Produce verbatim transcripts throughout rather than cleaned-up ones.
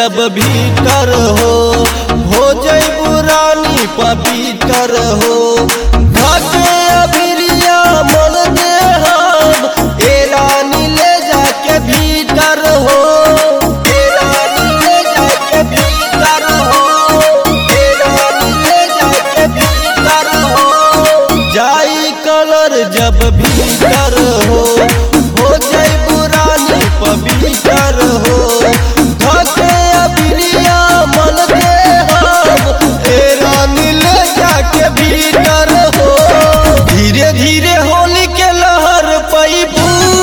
जब भीतर हो हो जइबू रानी पवित्र हो भागे अभिरिया मन दे हम ए रानी ले जाके भीतर हो ए रानी ले जाके भीतर हो ए रानी ले जाके भीतर हो जाई कलर जब भीतर हो हो जइबू रानी पवित्र हो भागे अभिरिया मन दे हम ए रानी ले जाके भीतर हो धीरे धीरे होली के लहर पैबू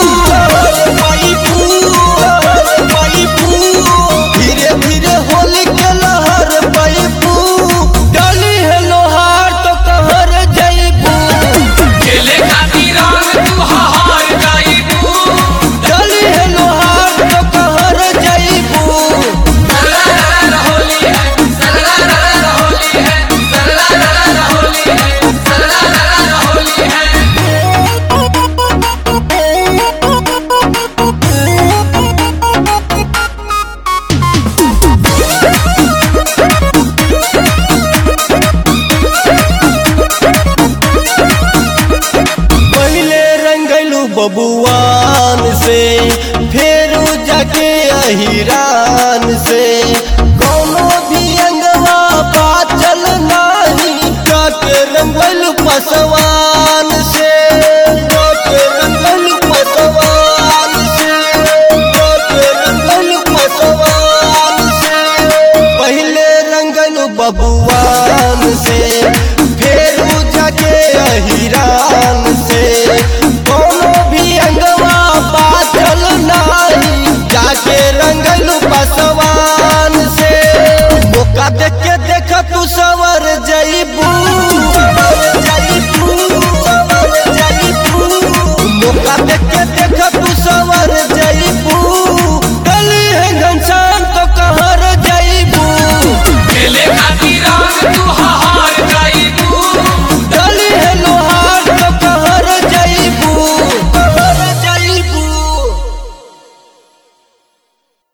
पैबू पैबू धीरे धीरे होली के लहर पैबू डाली है लोहार तो कहर जइबू खेले खातिर रंग तू हार जाइबू डाली है लोहार तो कहर जइबू सरला होली है सरला होली है सरला होली है सरला होली है। पहले रंगलू बबुआन से फेरू जाके अहिरान से कोनो भी अंगवा बाचल नाही काके रंगलू पसवान से काके रंगलू पसवान से काके रंगलू पसवान से पहले रंगलू बबुआन से फेरू जाके अहिरान से कोनो भी अंगवा बाचल नाही जाके रंगलू पसवान से मौका देख के देख तू सवर जइबू